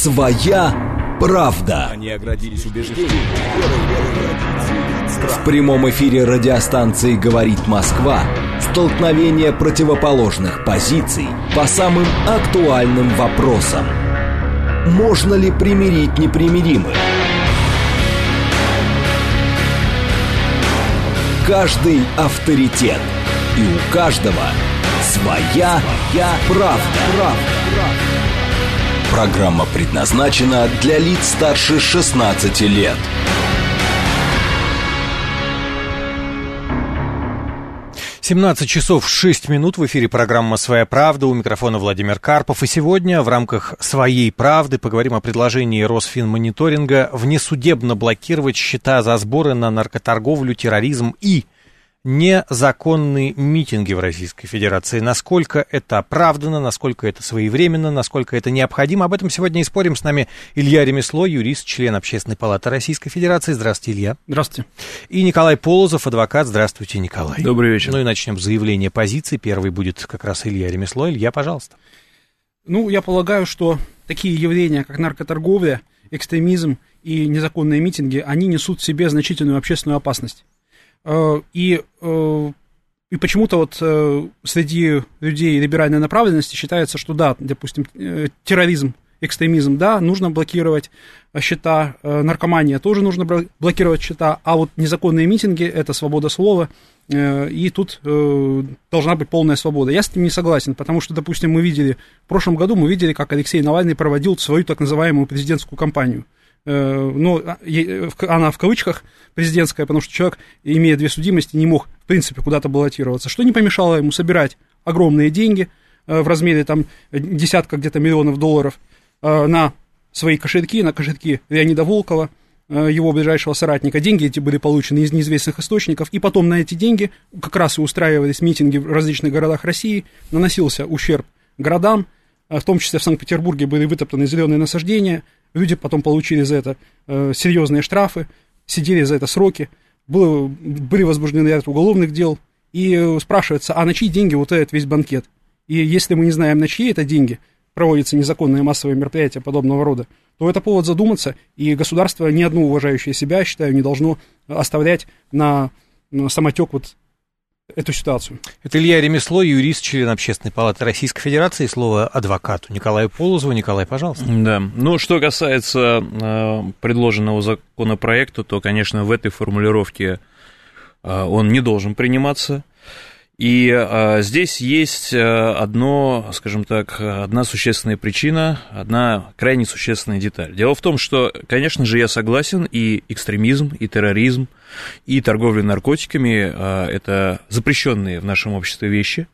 Своя правда. Они оградились убеждением. В прямом эфире радиостанции «Говорит Москва» столкновение противоположных позиций по самым актуальным вопросам. Можно ли примирить непримиримых? Каждый авторитет. И у каждого своя правда. Программа предназначена для лиц старше 16 лет. 17 часов 6 минут, в эфире программа «Своя правда», у микрофона Владимир Карпов. И сегодня в рамках «Своей правды» поговорим о предложении Росфинмониторинга внесудебно блокировать счета за сборы на наркоторговлю, терроризм и незаконные митинги в Российской Федерации. Насколько это оправдано, насколько это своевременно, насколько это необходимо. Об этом сегодня и спорим. С нами Илья Ремесло, юрист, член Общественной палаты Российской Федерации. Здравствуйте, Илья. Здравствуйте. И Николай Полозов, адвокат. Здравствуйте, Николай. Добрый вечер. Ну и начнем с заявления позиции. Первый будет как раз Илья Ремесло. Илья, пожалуйста. Ну, я полагаю, что такие явления, как наркоторговля, экстремизм и незаконные митинги, они несут в себе значительную общественную опасность. И почему-то вот среди людей либеральной направленности считается, что да, допустим, терроризм, экстремизм, да, нужно блокировать счета, наркомания тоже нужно блокировать счета, а вот незаконные митинги – это свобода слова, и тут должна быть полная свобода. Я с этим не согласен, потому что, допустим, в прошлом году мы видели, как Алексей Навальный проводил свою так называемую президентскую кампанию. Но она в кавычках президентская, потому что человек, имея 2 судимости, не мог, в принципе, куда-то баллотироваться, что не помешало ему собирать огромные деньги в размере там десятка где-то миллионов долларов на свои кошельки, на кошельки Леонида Волкова, его ближайшего соратника. Деньги эти были получены из неизвестных источников, и потом на эти деньги как раз и устраивались митинги в различных городах России, наносился ущерб городам, в том числе в Санкт-Петербурге были вытоптаны зеленые насаждения. Люди потом получили за это серьезные штрафы, сидели за это сроки, были возбуждены ряд уголовных дел. И спрашивается, а на чьи деньги вот этот весь банкет? И если мы не знаем, на чьи это деньги, проводятся незаконные массовые мероприятия подобного рода, то это повод задуматься, и государство, ни одно уважающее себя, я считаю, не должно оставлять на самотек вот эту ситуацию. Это Илья Ремесло, юрист, член Общественной палаты Российской Федерации. Слово адвокату Николаю Полозову. Николай, пожалуйста. Да, ну, что касается предложенного законопроекта, то, конечно, в этой формулировке он не должен приниматься. И здесь есть одна существенная причина, одна крайне существенная деталь. Дело в том, что, конечно же, я согласен, и экстремизм, и терроризм, и торговля наркотиками – это запрещенные в нашем обществе вещи,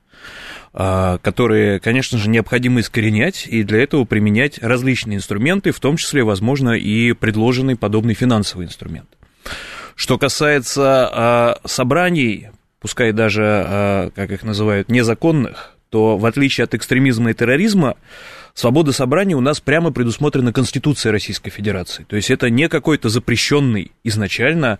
которые, конечно же, необходимо искоренять, и для этого применять различные инструменты, в том числе, возможно, и предложенный подобный финансовый инструмент. Что касается собраний, пускай даже, как их называют, незаконных, то в отличие от экстремизма и терроризма, свобода собраний у нас прямо предусмотрена Конституцией Российской Федерации. То есть это не какой-то запрещенный изначально,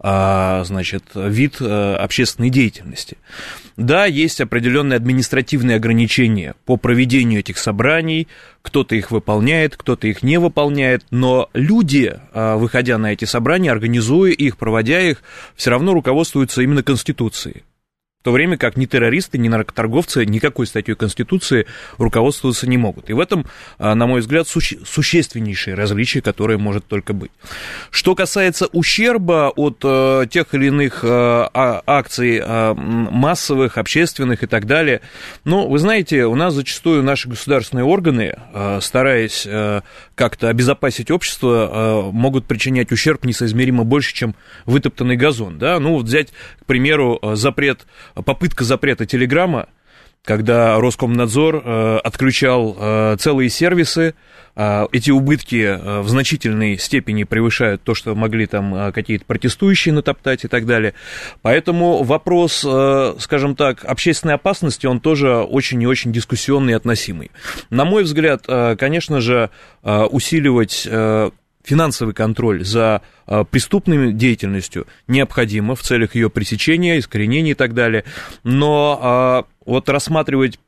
вид общественной деятельности. Да, есть определенные административные ограничения по проведению этих собраний, кто-то их выполняет, кто-то их не выполняет, но люди, выходя на эти собрания, организуя их, проводя их, все равно руководствуются именно Конституцией. В то время как ни террористы, ни наркоторговцы никакой статьей Конституции руководствоваться не могут. И в этом, на мой взгляд, существеннейшее различие, которое может только быть. Что касается ущерба от тех или иных акций массовых, общественных и так далее, ну, вы знаете, у нас зачастую наши государственные органы, стараясь как-то обезопасить общество, могут причинять ущерб несоизмеримо больше, чем вытоптанный газон. Да? Ну, вот взять, к примеру, попытка запрета Телеграма, когда Роскомнадзор отключал целые сервисы, эти убытки в значительной степени превышают то, что могли там какие-то протестующие натоптать и так далее. Поэтому вопрос, скажем так, общественной опасности, он тоже очень и очень дискуссионный и относимый. На мой взгляд, конечно же, усиливать финансовый контроль за преступной деятельностью необходимо в целях ее пресечения, искоренения и так далее. Но вот рассматривать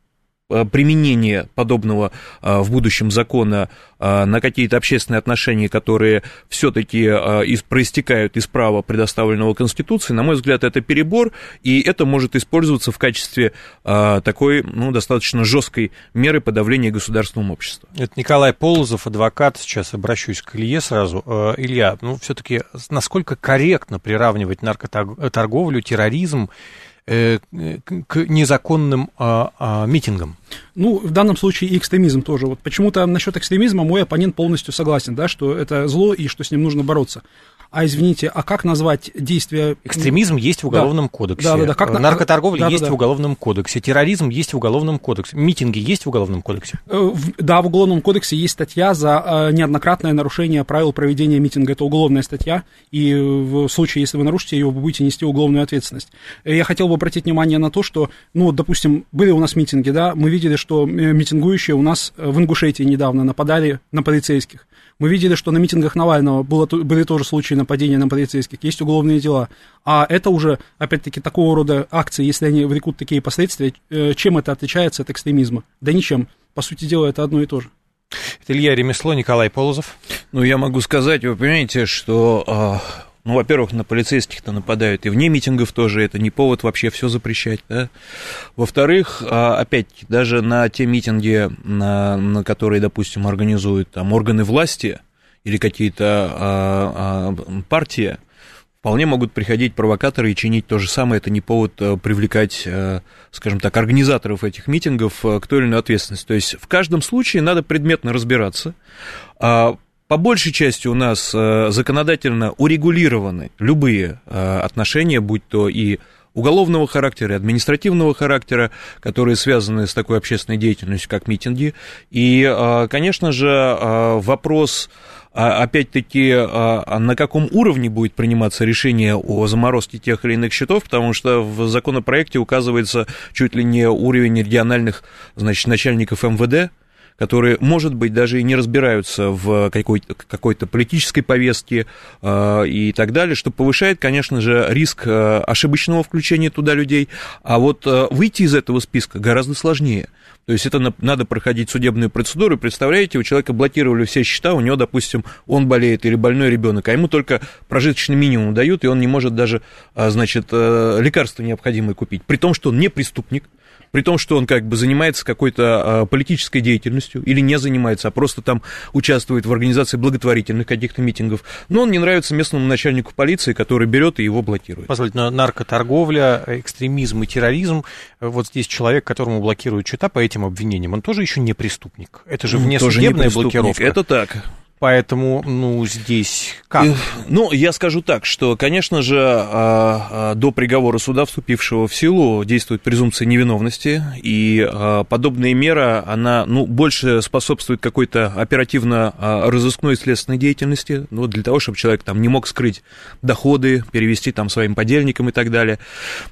применение подобного в будущем закона на какие-то общественные отношения, которые все-таки проистекают из права, предоставленного Конституцией, на мой взгляд, это перебор, и это может использоваться в качестве такой, достаточно жесткой меры подавления государственного общества. Это Николай Полозов, адвокат. Сейчас обращусь к Илье сразу. Илья, все-таки насколько корректно приравнивать наркоторговлю, терроризм к незаконным митингам? В данном случае и экстремизм тоже. Вот почему-то насчет экстремизма мой оппонент полностью согласен, да, что это зло и что с ним нужно бороться. А извините, а как назвать действия... Экстремизм есть в Уголовном кодексе. Да. Наркоторговля есть в Уголовном кодексе. Терроризм есть в Уголовном кодексе. Митинги есть в Уголовном кодексе? Да, в Уголовном кодексе есть статья за неоднократное нарушение правил проведения митинга. Это уголовная статья, и в случае, если вы нарушите ее, вы будете нести уголовную ответственность. Я хотел бы обратить внимание на то, что, допустим, были у нас митинги, да, мы видели, что митингующие у нас в Ингушетии недавно нападали на полицейских. Мы видели, что на митингах Навального были тоже случаи нападения на полицейских, есть уголовные дела. А это уже, опять-таки, такого рода акции, если они влекут такие последствия, чем это отличается от экстремизма? Да ничем. По сути дела, это одно и то же. Это Илья Ремесло, Николай Полозов. Я могу сказать, вы понимаете, что... во-первых, на полицейских-то нападают и вне митингов тоже, это не повод вообще все запрещать, да. Во-вторых, опять-таки, даже на те митинги, на которые, допустим, организуют там органы власти или какие-то партии, вполне могут приходить провокаторы и чинить то же самое, это не повод привлекать, скажем так, организаторов этих митингов к той или иной ответственности. То есть в каждом случае надо предметно разбираться. По большей части у нас законодательно урегулированы любые отношения, будь то и уголовного характера, и административного характера, которые связаны с такой общественной деятельностью, как митинги. И, конечно же, вопрос, опять-таки, на каком уровне будет приниматься решение о заморозке тех или иных счетов, потому что в законопроекте указывается чуть ли не уровень региональных, начальников МВД, которые, может быть, даже и не разбираются в какой-то политической повестке и так далее, что повышает, конечно же, риск ошибочного включения туда людей, а вот выйти из этого списка гораздо сложнее. То есть это надо проходить судебную процедуру, и, представляете, у человека блокировали все счета, у него, допустим, он болеет или больной ребенок, а ему только прожиточный минимум дают, и он не может даже, лекарства необходимые купить, при том, что он не преступник, при том, что он занимается какой-то политической деятельностью или не занимается, а просто там участвует в организации благотворительных каких-то митингов, но он не нравится местному начальнику полиции, который берет и его блокирует. Позвольте, наркоторговля, экстремизм и терроризм, вот здесь человек, которому блокируют счета по этим обвинениям, он тоже еще не преступник. Это же внесудебная блокировка. Это так. Поэтому, здесь как? Я скажу так, что, конечно же, до приговора суда, вступившего в силу, действует презумпция невиновности, и подобная мера, она, больше способствует какой-то оперативно-розыскной следственной деятельности, для того, чтобы человек там не мог скрыть доходы, перевести там своим подельникам и так далее.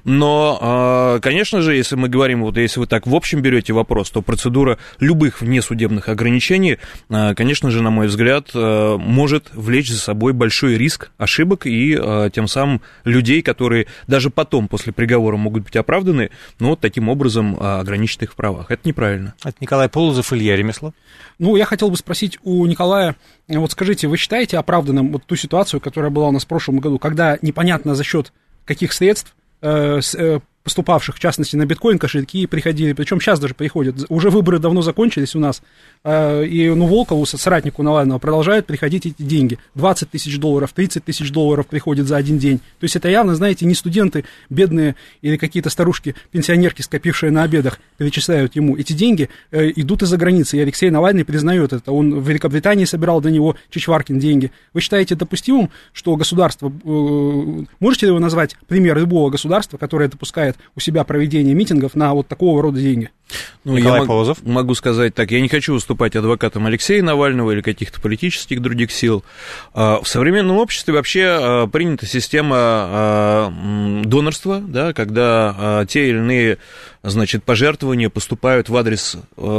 Но, конечно же, если мы говорим, если вы так в общем берете вопрос, то процедура любых внесудебных ограничений, конечно же, на мой взгляд, может влечь за собой большой риск ошибок и тем самым людей, которые даже потом, после приговора, могут быть оправданы, но таким образом ограничить их в правах. Это неправильно. Это Николай Полозов, Илья Ремесло. Я хотел бы спросить у Николая, скажите, вы считаете оправданным ту ситуацию, которая была у нас в прошлом году, когда непонятно за счет каких средств поступавших, в частности, на биткоин-кошельки приходили, причем сейчас даже приходят, уже выборы давно закончились у нас, и Волкову, соратнику Навального, продолжают приходить эти деньги, $20 тысяч, $30 тысяч приходят за один день, то есть это явно, знаете, не студенты бедные или какие-то старушки-пенсионерки, скопившие на обедах, перечисляют ему, эти деньги идут из-за границы, и Алексей Навальный признает это, он в Великобритании собирал для него Чичваркин деньги. Вы считаете допустимым, что государство, можете ли вы назвать пример любого государства, которое допускает у себя проведение митингов на такого рода деньги? Николай Полозов. Могу сказать так, я не хочу выступать адвокатом Алексея Навального или каких-то политических других сил. В современном обществе вообще принята система донорства, да, когда те или иные значит, пожертвования поступают в адрес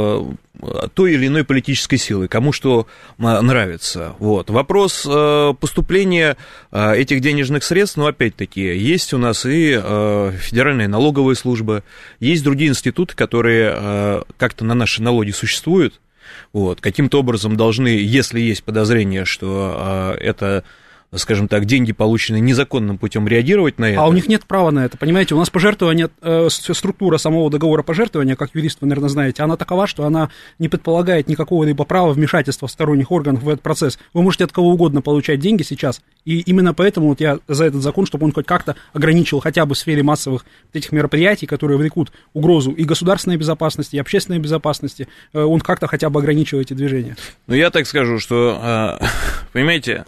той или иной политической силы, кому что нравится. Вот. Вопрос поступления этих денежных средств, ну, опять-таки, есть у нас и Федеральная налоговая служба, есть другие институты, которые как-то на наши налоги существуют, вот, каким-то образом должны, если есть подозрение, что это, скажем так, деньги, полученные незаконным путем, реагировать на это. А у них нет права на это, понимаете? У нас пожертвование, структура самого договора пожертвования, как юрист вы, наверное, знаете, она такова, что она не предполагает никакого-либо права вмешательства сторонних органов в этот процесс. Вы можете от кого угодно получать деньги сейчас, и именно поэтому вот я за этот закон, чтобы он хоть как-то ограничил хотя бы в сфере массовых этих мероприятий, которые влекут угрозу и государственной безопасности, и общественной безопасности, он как-то хотя бы ограничивает эти движения. Ну, я так скажу, что, понимаете,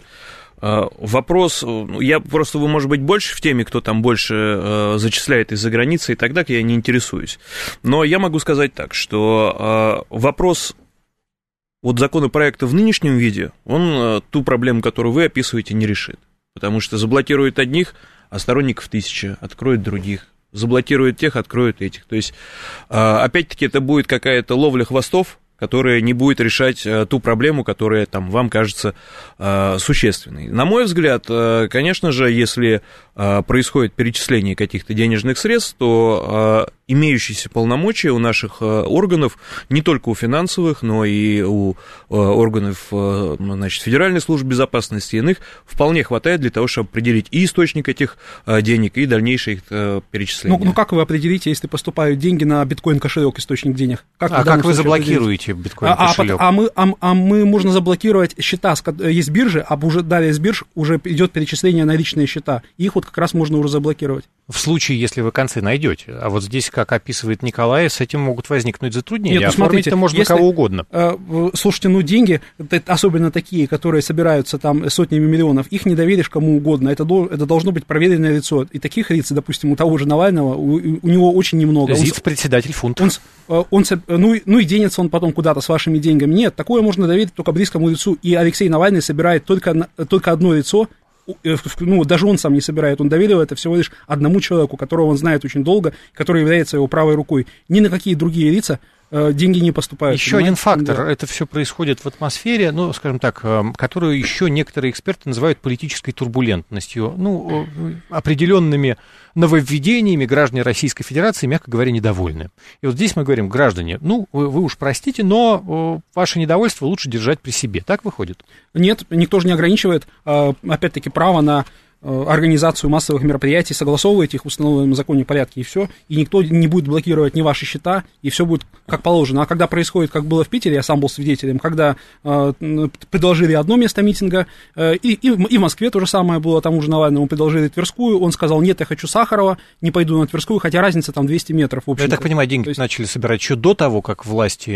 вопрос, я просто, вы, может быть, больше в теме, кто там больше зачисляет из-за границы, и тогда я не интересуюсь. Но я могу сказать так, что вопрос вот законопроекта в нынешнем виде, он ту проблему, которую вы описываете, не решит. Потому что заблокирует одних, а сторонников 1000, откроет других. Заблокирует тех, откроет этих. То есть, опять-таки, это будет какая-то ловля хвостов, которая не будет решать ту проблему, которая там вам кажется существенной. На мой взгляд, конечно же, если происходит перечисление каких-то денежных средств, то имеющиеся полномочия у наших органов, не только у финансовых, но и у органов, значит, Федеральной службы безопасности и иных, вполне хватает для того, чтобы определить и источник этих денег, и дальнейшее их перечисление. Ну, как вы определите, если поступают деньги на биткоин-кошелек, источник денег? Как вы заблокируете биткоин-кошелек? Мы можно заблокировать счета, есть биржи, а уже далее с бирж уже идет перечисление на личные счета. Их вот как раз можно уже заблокировать. В случае, если вы концы найдете. А вот здесь, как описывает Николай, с этим могут возникнуть затруднения. Нет, ну, оформить это можно если, кого угодно. Слушайте, ну деньги, особенно такие, которые собираются там сотнями миллионов, их не доверишь кому угодно. Это должно быть проверенное лицо. И таких лиц, допустим, у того же Навального, у него очень немного. Председатель фунта. Ну и денется он потом куда-то с вашими деньгами. Нет, такое можно доверить только близкому лицу. И Алексей Навальный собирает только одно лицо. Ну, даже он сам не собирает, он доверил это всего лишь одному человеку, которого он знает очень долго, который является его правой рукой. Ни на какие другие лица деньги не поступают. Еще один фактор, да. Это все происходит в атмосфере, ну, скажем так, которую еще некоторые эксперты называют политической турбулентностью, ну, определенными нововведениями граждане Российской Федерации, мягко говоря, недовольны. И вот здесь мы говорим, граждане, ну, вы уж простите, но ваше недовольство лучше держать при себе. Так выходит? Нет, никто же не ограничивает, опять-таки, право на организацию массовых мероприятий, согласовываете их в установленном законе порядке, и все, и никто не будет блокировать ни ваши счета, и все будет как положено. А когда происходит, как было в Питере, я сам был свидетелем, когда предложили одно место митинга, и в Москве то же самое было, тому же Навальному предложили Тверскую, он сказал, нет, я хочу Сахарова, не пойду на Тверскую, хотя разница там 200 метров. В общем-то. Я так понимаю, деньги начали собирать еще до того, как власти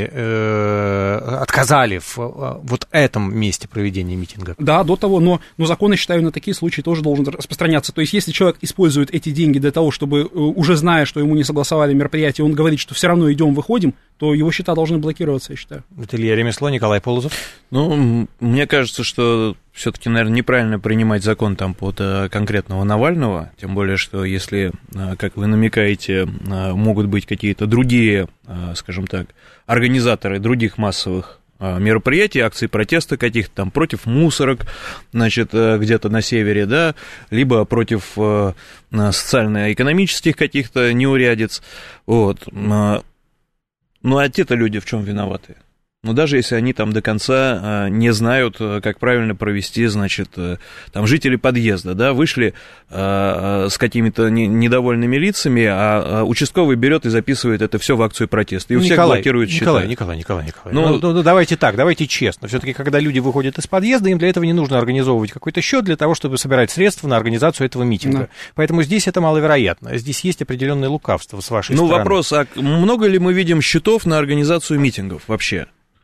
отказали в вот этом месте проведения митинга. Да, до того, но закон, я считаю, на такие случаи тоже должен распространяться. То есть, если человек использует эти деньги для того, чтобы, уже зная, что ему не согласовали мероприятие, он говорит, что все равно идем, выходим, то его счета должны блокироваться, я считаю. Это Илья Ремесло, Николай Полозов. Ну, мне кажется, что все-таки, наверное, неправильно принимать закон там под конкретного Навального, тем более, что если, как вы намекаете, могут быть какие-то другие, скажем так, организаторы других массовых мероприятий, акций протеста каких-то там против мусорок, значит, где-то на севере, да, либо против социально-экономических каких-то неурядиц, вот. Ну, а те-то люди в чем виноваты? Ну, даже если они там до конца не знают, как правильно провести, значит, там жители подъезда, да, вышли с какими-то недовольными лицами, а участковый берет и записывает это все в акцию протеста. И у всех блокируют счета. Николай. Ну, давайте так, давайте честно. Все-таки, когда люди выходят из подъезда, им для этого не нужно организовывать какой-то счет для того, чтобы собирать средства на организацию этого митинга. Да. Поэтому здесь это маловероятно. Здесь есть определенное лукавство с вашей стороны. Ну, вопрос, а много ли мы видим счетов на организацию митингов вообще?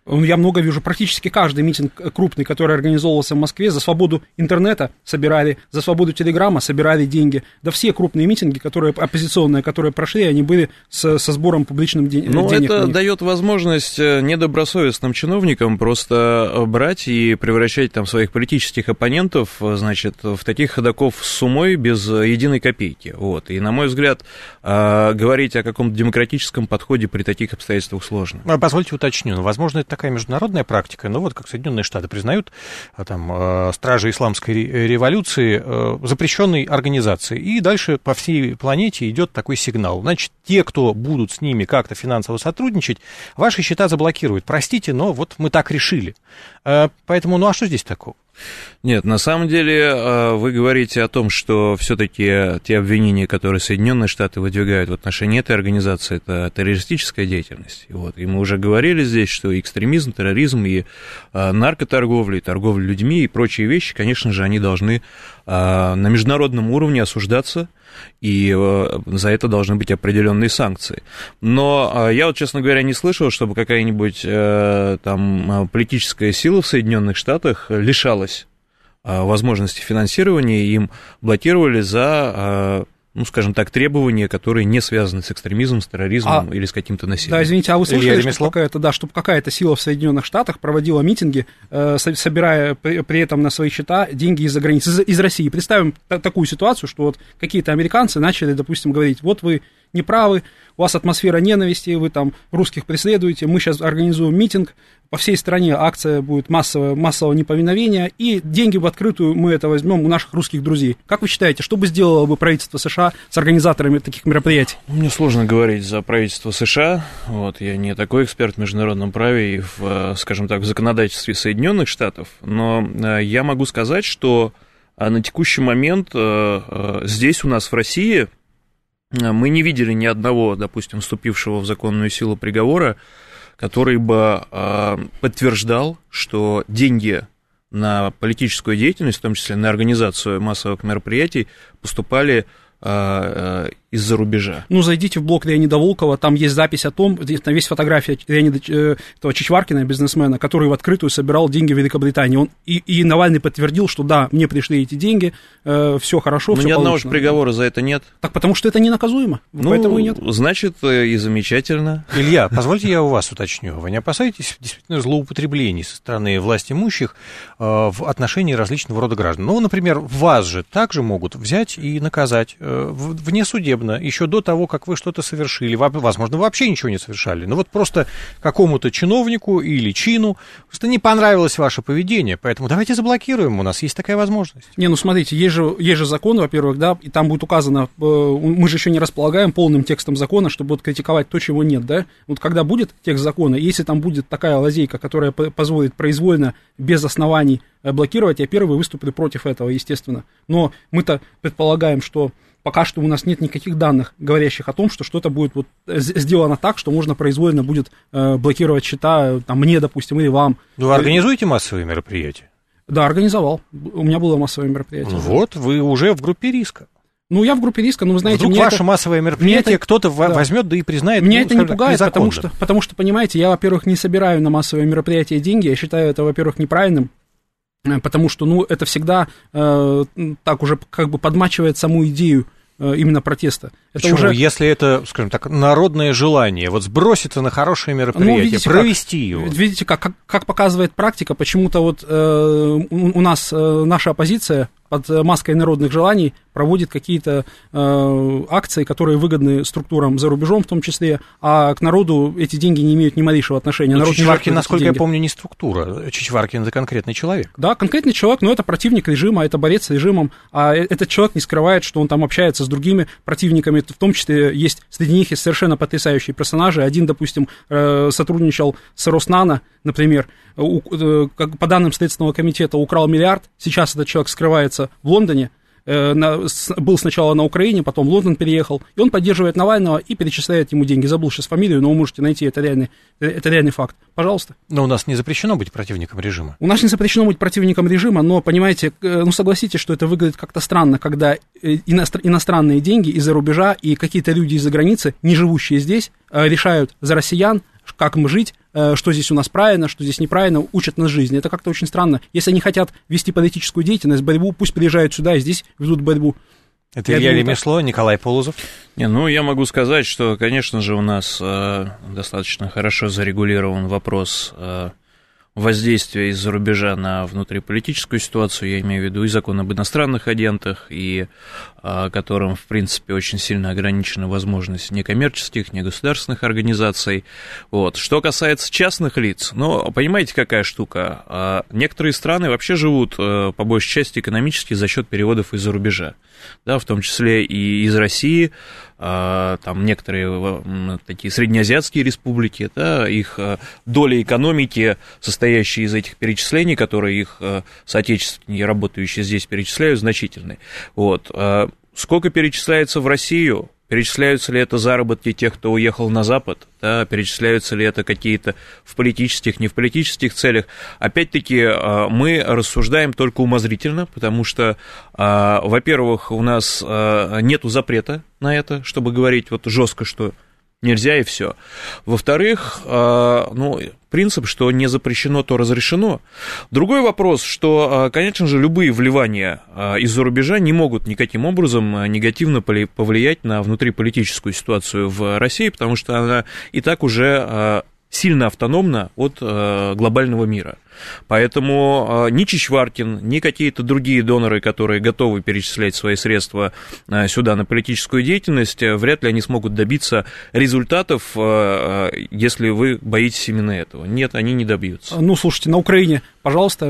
Я много вижу, практически каждый митинг крупный, который организовывался в Москве, за свободу интернета собирали, за свободу телеграмма собирали деньги. Да все крупные митинги, которые оппозиционные, которые прошли, они были со сбором публичным денег. Ну, это дает возможность недобросовестным чиновникам просто брать и превращать там своих политических оппонентов, значит, в таких ходоков с умой без единой копейки. Вот. И, на мой взгляд, говорить о каком-то демократическом подходе при таких обстоятельствах сложно. Позвольте уточню, возможно, это такая международная практика, но вот как Соединенные Штаты признают там стражи исламской революции запрещенной организацией, и дальше по всей планете идет такой сигнал. Значит, те, кто будут с ними как-то финансово сотрудничать, ваши счета заблокируют. Простите, но вот мы так решили. Поэтому, ну а что здесь такого? Нет, на самом деле вы говорите о том, что все-таки те обвинения, которые Соединенные Штаты выдвигают в отношении этой организации, это террористическая деятельность. Вот. И мы уже говорили здесь, что экстремизм, терроризм и наркоторговля, и торговля людьми и прочие вещи, конечно же, они должны на международном уровне осуждаться, и за это должны быть определенные санкции. Но я вот, честно говоря, не слышал, чтобы какая-нибудь там политическая сила в Соединенных Штатах лишалась возможности финансирования, и им блокировали за, ну, скажем так, требования, которые не связаны с экстремизмом, с терроризмом или с каким-то насилием. Да, извините, а вы слышали, чтобы какая-то сила в Соединенных Штатах проводила митинги, собирая при этом на свои счета деньги из-за границы, из России? Представим такую ситуацию, что вот какие-то американцы начали, допустим, говорить, вот вы неправы, у вас атмосфера ненависти, вы там русских преследуете, мы сейчас организуем митинг, по всей стране акция будет массового неповиновения, и деньги в открытую мы это возьмем у наших русских друзей. Как вы считаете, что бы сделало бы правительство США с организаторами таких мероприятий? Мне сложно говорить за правительство США, вот, я не такой эксперт в международном праве и, скажем так, в законодательстве Соединенных Штатов, но я могу сказать, что на текущий момент здесь у нас в России мы не видели ни одного, допустим, вступившего в законную силу приговора, который бы подтверждал, что деньги на политическую деятельность, в том числе на организацию массовых мероприятий, поступали из-за рубежа. Ну, зайдите в блог Леонида Волкова, там есть запись о том, там есть фотография Леонида Чичваркина, бизнесмена, который в открытую собирал деньги в Великобритании. Он, и Навальный подтвердил, что да, мне пришли эти деньги, все хорошо, все ни одного же приговора за это нет. Так потому что это не наказуемо, поэтому и нет. Значит, и замечательно. Илья, позвольте я у вас уточню. Вы не опасаетесь действительно злоупотреблений со стороны властимущих в отношении различного рода граждан? Ну, например, вас же также могут взять и наказать внесудебно, еще до того, как вы что-то совершили. Возможно, вы вообще ничего не совершали. Но вот просто какому-то чиновнику или чину просто не понравилось ваше поведение. Поэтому давайте заблокируем, у нас есть такая возможность. Не, ну смотрите, есть же закон, во-первых, да, и там будет указано, мы же еще не располагаем полным текстом закона, чтобы вот критиковать то, чего нет, да. Вот когда будет текст закона, если там будет такая лазейка, которая позволит произвольно, без оснований блокировать, я первый выступлю против этого, естественно. Но мы-то предполагаем, что пока что у нас нет никаких данных, говорящих о том, что что-то будет вот сделано так, что можно произвольно будет блокировать счета, там, мне, допустим, или вам. Ну, вы организуете массовые мероприятия? Да, организовал. У меня было массовое мероприятие. Вот, вы уже в группе риска. Ну, я в группе риска, но вы знаете... Вдруг ваше массовое мероприятие кто-то возьмет, да и признает... Меня это не пугает, потому что, понимаете, я, во-первых, не собираю на массовые мероприятия деньги, я считаю это, во-первых, неправильным, потому что, ну, это всегда так уже как бы подмачивает саму идею именно протеста. Это почему? Уже... Если это, скажем так, народное желание, вот сброситься на хорошее мероприятие, ну, видите, провести его. Видите, как показывает практика, почему-то вот у нас наша оппозиция под маской народных желаний проводит какие-то акции, которые выгодны структурам за рубежом в том числе, а к народу эти деньги не имеют ни малейшего отношения. Но Чичваркин, насколько я помню, не структура. Чичваркин — это конкретный человек. Да, конкретный человек, но это противник режима, это борец с режимом, а этот человек не скрывает, что он там общается с другими противниками, в том числе есть, среди них есть совершенно потрясающие персонажи. Один, допустим, сотрудничал с Роснано, например, по данным Следственного комитета украл миллиард, сейчас этот человек скрывается в Лондоне, был сначала на Украине, потом в Лондон переехал, и он поддерживает Навального и перечисляет ему деньги. Забыл сейчас фамилию, но вы можете найти, это реальный факт. Пожалуйста. Но у нас не запрещено быть противником режима. У нас не запрещено быть противником режима, но, понимаете, ну согласитесь, что это выглядит как-то странно, когда иностранные деньги из-за рубежа и какие-то люди из-за границы, не живущие здесь, решают за россиян, как им жить, что здесь у нас правильно, что здесь неправильно, учат нас жизни. Это как-то очень странно. Если они хотят вести политическую деятельность, борьбу, пусть приезжают сюда и здесь ведут борьбу. Это Илья Ремесло, Николай Полозов. Я могу сказать, что, конечно же, у нас достаточно хорошо зарегулирован вопрос воздействия из-за рубежа на внутриполитическую ситуацию, я имею в виду и закон об иностранных агентах, и которым, в принципе, очень сильно ограничена возможность некоммерческих, негосударственных организаций. Вот. Что касается частных лиц, понимаете, какая штука? Некоторые страны вообще живут, по большей части, экономически за счет переводов из-за рубежа, да, в том числе и из России, там некоторые такие среднеазиатские республики, да, их доля экономики, состоящая из этих перечислений, которые их соотечественники, работающие здесь, перечисляют, значительны. Вот. Сколько перечисляется в Россию? Перечисляются ли это заработки тех, кто уехал на Запад? Да, перечисляются ли это какие-то в политических, не в политических целях? Опять-таки, мы рассуждаем только умозрительно, потому что, во-первых, у нас нету запрета на это, чтобы говорить вот жестко, что нельзя и все. Во-вторых, принцип, что не запрещено, то разрешено. Другой вопрос, что, конечно же, любые вливания из-за рубежа не могут никаким образом негативно повлиять на внутриполитическую ситуацию в России, потому что она и так уже сильно автономна от глобального мира. Поэтому ни Чичваркин, ни какие-то другие доноры, которые готовы перечислять свои средства сюда на политическую деятельность, вряд ли они смогут добиться результатов, если вы боитесь именно этого. Нет, они не добьются. Слушайте, на Украине, пожалуйста,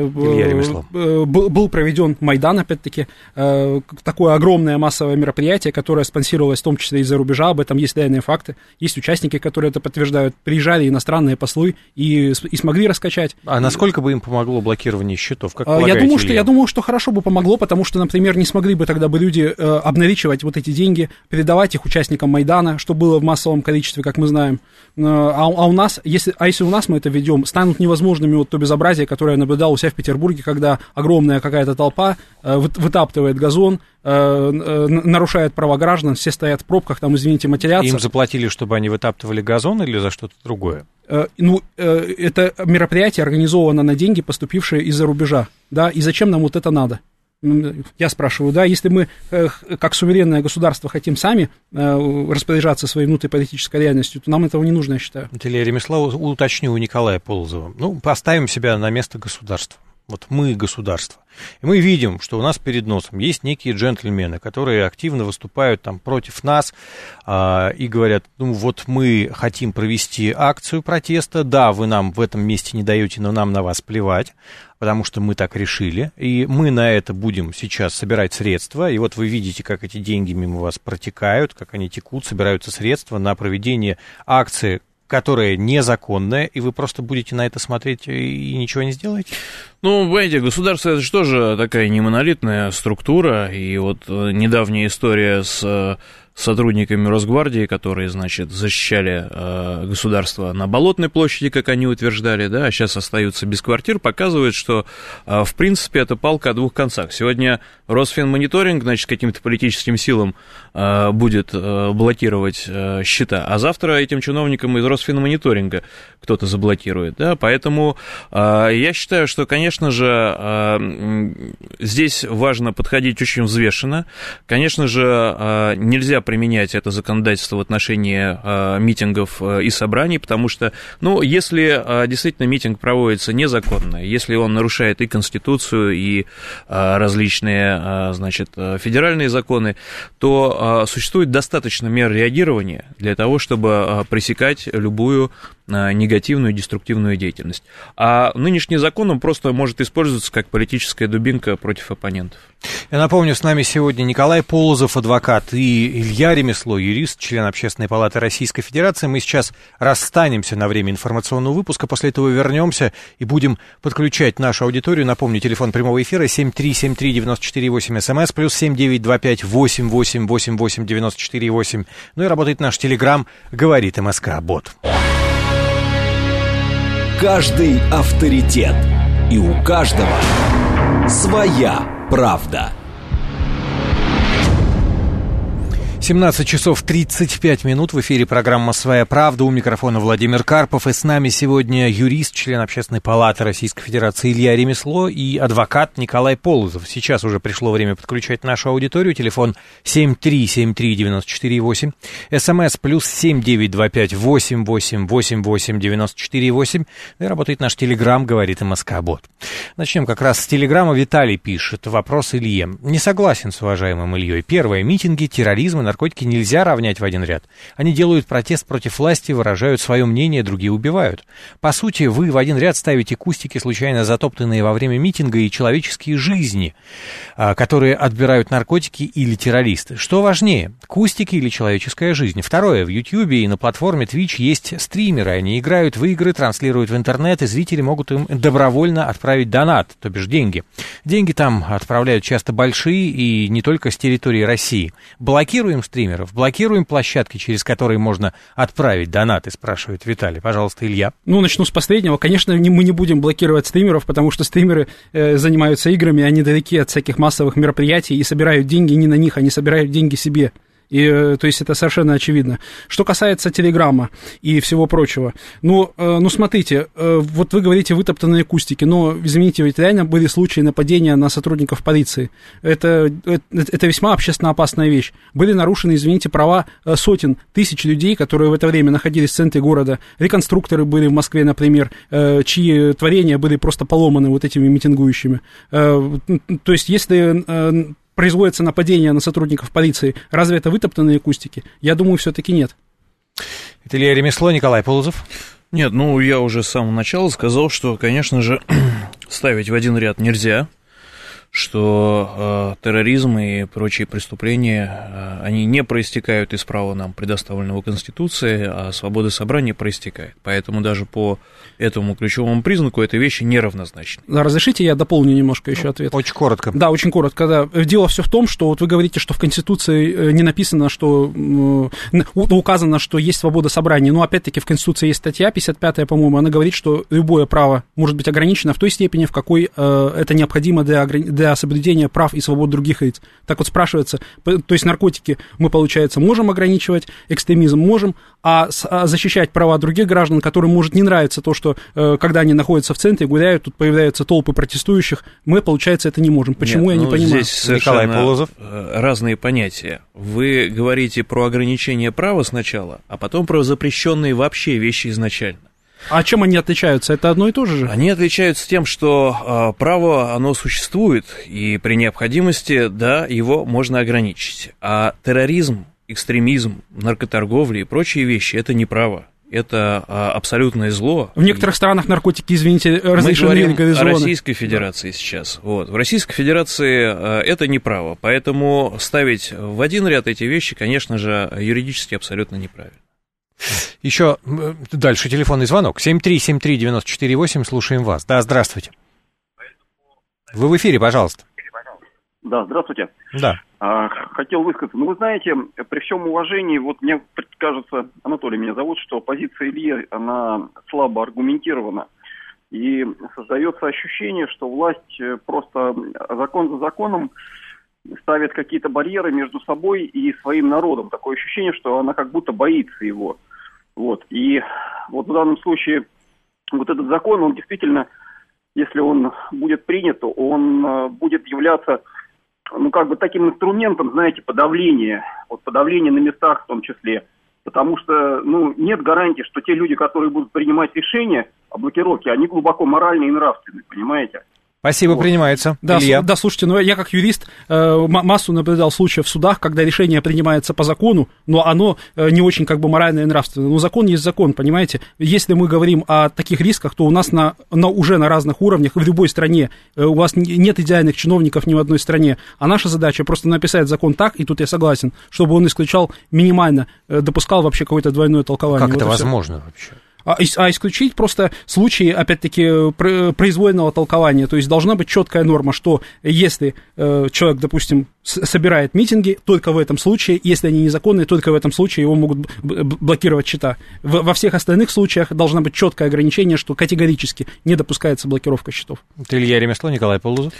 был проведен Майдан, опять-таки, такое огромное массовое мероприятие, которое спонсировалось в том числе из-за рубежа, об этом есть реальные факты, есть участники, которые это подтверждают, приезжали иностранные послы и смогли раскачать. А насколько бы им помогло блокирование счетов? Как я думаю, что хорошо бы помогло, потому что, например, не смогли бы тогда люди обналичивать вот эти деньги, передавать их участникам Майдана, что было в массовом количестве, как мы знаем. Если у нас мы это ведем, станут невозможными вот то безобразие, которое я наблюдал у себя в Петербурге, когда огромная какая-то толпа вытаптывает газон, нарушает права граждан, все стоят в пробках, там, извините, матерятся. Им заплатили, чтобы они вытаптывали газон или за что-то другое? Это мероприятие организовано на деньги, поступившие из-за рубежа, да, и зачем нам вот это надо? Я спрашиваю, да, если мы, как суверенное государство, хотим сами распоряжаться своей внутриполитической реальностью, то нам этого не нужно, я считаю. Илья Ремесло, уточню у Николая Полозова. Поставим себя на место государства. Вот мы государство. И мы видим, что у нас перед носом есть некие джентльмены, которые активно выступают там против нас и говорят, вот мы хотим провести акцию протеста, да, вы нам в этом месте не даете, но нам на вас плевать, потому что мы так решили, и мы на это будем сейчас собирать средства, и вот вы видите, как эти деньги мимо вас протекают, как они текут, собираются средства на проведение акции, которая незаконная, и вы просто будете на это смотреть и ничего не сделаете? Понимаете, государство — это же тоже такая не монолитная структура, и вот недавняя история с сотрудниками Росгвардии, которые, защищали государство на Болотной площади, как они утверждали, да, а сейчас остаются без квартир, показывает, что, в принципе, это палка о двух концах. Сегодня Росфинмониторинг, каким-то политическим силам будет блокировать счета, а завтра этим чиновникам из Росфинмониторинга кто-то заблокирует, да, поэтому я считаю, что, конечно же, здесь важно подходить очень взвешенно, конечно же, нельзя применять это законодательство в отношении митингов и собраний, потому что, если действительно митинг проводится незаконно, если он нарушает и Конституцию, и различные, федеральные законы, то существует достаточно мер реагирования для того, чтобы пресекать любую негативную, деструктивную деятельность. А нынешний закон, он просто может использоваться как политическая дубинка против оппонентов. Я напомню, с нами сегодня Николай Полозов, адвокат, и Илья Ремесло, юрист, член Общественной палаты Российской Федерации. Мы сейчас расстанемся на время информационного выпуска, после этого вернемся и будем подключать нашу аудиторию. Напомню, телефон прямого эфира 7373948, смс, плюс 7925888894,8. И работает наш телеграм «Говорит МСК Бот». Каждый авторитет, и у каждого своя правда. 17 часов 35 минут. В эфире программа «Своя правда». У микрофона Владимир Карпов. И с нами сегодня юрист, член Общественной палаты Российской Федерации Илья Ремесло и адвокат Николай Полозов. Сейчас уже пришло время подключать нашу аудиторию. Телефон 7373948. СМС +7 925 88 88 94 8. И работает наш Телеграм, говорит МСК-бот. Начнем как раз с Телеграма. Виталий пишет. Вопрос Илье. Не согласен с уважаемым Ильей. Первое. Митинги, терроризм и наркотики нельзя равнять в один ряд. Они делают протест против власти, выражают свое мнение, другие убивают. По сути, вы в один ряд ставите кустики, случайно затоптанные во время митинга, и человеческие жизни, которые отбирают наркотики или террористы. Что важнее, кустики или человеческая жизнь? Второе. В Ютьюбе и на платформе Twitch есть стримеры. Они играют в игры, транслируют в интернет, и зрители могут им добровольно отправить донат, то бишь деньги. Деньги там отправляют часто большие и не только с территории России. Блокируем стримеров, блокируем площадки, через которые можно отправить донаты, спрашивает Виталий. Пожалуйста, Илья. Ну, начну с последнего. Конечно, мы не будем блокировать стримеров, потому что стримеры занимаются играми, они далеки от всяких массовых мероприятий и собирают деньги не на них, они собирают деньги себе. И, то есть это совершенно очевидно. Что касается Телеграма и всего прочего, ну смотрите, вот вы говорите вытоптанные кустики, но, извините, ведь реально были случаи нападения на сотрудников полиции. Это весьма общественно опасная вещь. Были нарушены, извините, права сотен тысяч людей, которые в это время находились в центре города. Реконструкторы были в Москве, например, чьи творения были просто поломаны вот этими митингующими. То есть если производится нападение на сотрудников полиции, разве это вытоптанные кустики? Я думаю, все-таки нет. Это Илья Ремесло, Николай Полозов. Нет, ну я уже с самого начала сказал, что, конечно же, ставить в один ряд нельзя, что терроризм и прочие преступления, они не проистекают из права нам предоставленного Конституцией, а свобода собрания проистекает. Поэтому даже по этому ключевому признаку эти вещи неравнозначны. Да, разрешите, я дополню немножко еще ответ. Очень коротко. Да, очень коротко. Да. Дело все в том, что вот вы говорите, что в Конституции не написано, что указано, что есть свобода собрания. Но опять-таки в Конституции есть статья 55-я, по-моему, она говорит, что любое право может быть ограничено в той степени, в какой это необходимо для соблюдения прав и свобод других лиц. Так вот спрашивается, то есть наркотики мы, получается, можем ограничивать, экстремизм можем, а защищать права других граждан, которым может не нравиться то, что когда они находятся в центре, гуляют, тут появляются толпы протестующих, мы, получается, это не можем. Почему, я не понимаю. Здесь совершенно разные понятия. Вы говорите про ограничение права сначала, а потом про запрещенные вообще вещи изначально. А чем они отличаются? Это одно и то же? Они отличаются тем, что право, оно существует, и при необходимости, да, его можно ограничить. А терроризм, экстремизм, наркоторговля и прочие вещи – это не право. Это абсолютное зло. В некоторых странах наркотики, извините, разрешены и легализованы. Мы говорим о Российской Федерации сейчас. Вот. В Российской Федерации это не право, поэтому ставить в один ряд эти вещи, конечно же, юридически абсолютно неправильно. Еще дальше телефонный звонок. 7373948, слушаем вас. Да, здравствуйте. Вы в эфире, пожалуйста. Да, здравствуйте. Да. Хотел высказаться. Ну, вы знаете, при всем уважении, вот мне кажется, Анатолий меня зовут, что позиция Ильи, она слабо аргументирована. И создается ощущение, что власть просто закон за законом ставит какие-то барьеры между собой и своим народом. Такое ощущение, что она как будто боится его. Вот. И вот в данном случае вот этот закон, он действительно, если он будет принят, то он будет являться, ну, как бы таким инструментом, знаете, подавления. Вот подавления на местах в том числе. Потому что, ну, нет гарантии, что те люди, которые будут принимать решения о блокировке, они глубоко моральные и нравственные, понимаете? Спасибо, принимается. Да, да, слушайте, ну я как юрист массу наблюдал случаев в судах, когда решение принимается по закону, но оно не очень как бы моральное и нравственное. Но закон есть закон, понимаете? Если мы говорим о таких рисках, то у нас уже на разных уровнях, в любой стране, у вас нет идеальных чиновников ни в одной стране, а наша задача просто написать закон так, и тут я согласен, чтобы он исключал минимально, допускал вообще какое-то двойное толкование. Как это возможно вообще? А исключить просто случаи, опять-таки, произвольного толкования. То есть должна быть четкая норма, что если человек, допустим, собирает митинги, только в этом случае, если они незаконные, только в этом случае его могут блокировать счета. Во всех остальных случаях должно быть четкое ограничение, что категорически не допускается блокировка счетов. Это Илья Ремесло, Николай Полозов.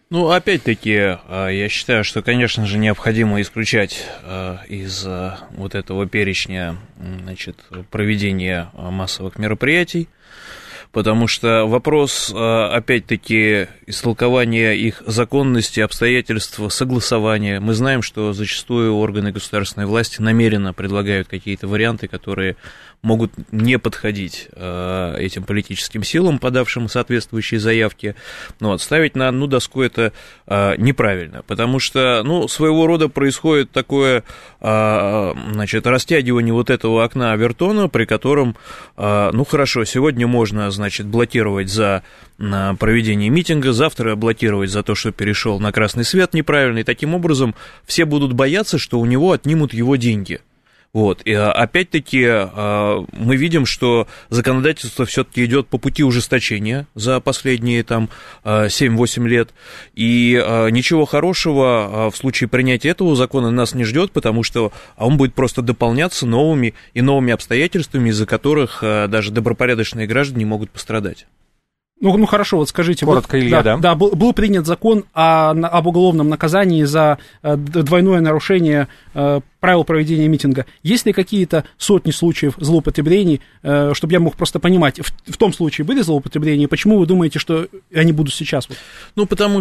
Ну, опять-таки, я считаю, что, конечно же, необходимо исключать из вот этого перечня, значит, проведения массовых мероприятий, потому что вопрос, опять-таки, истолкования их законности, обстоятельств, согласования. Мы знаем, что зачастую органы государственной власти намеренно предлагают какие-то варианты, которые могут не подходить этим политическим силам, подавшим соответствующие заявки. Но ставить на одну доску это неправильно, потому что, ну, своего рода происходит такое, значит, растягивание вот этого окна Овертона, при котором, ну, хорошо, сегодня можно, значит, блокировать за проведение митинга, завтра блокировать за то, что перешел на красный свет неправильно, и таким образом все будут бояться, что у него отнимут его деньги. Вот. И опять-таки мы видим, что законодательство все-таки идет по пути ужесточения за последние там 7-8 лет, и ничего хорошего в случае принятия этого закона нас не ждет, потому что он будет просто дополняться новыми и новыми обстоятельствами, из-за которых даже добропорядочные граждане могут пострадать. Ну хорошо, вот скажите. Коротко, Илья, да? Да, был принят закон об уголовном наказании за двойное нарушение правил проведения митинга. Есть ли какие-то сотни случаев злоупотреблений, чтобы я мог просто понимать, в том случае были злоупотребления, почему вы думаете, что они будут сейчас? Ну, потому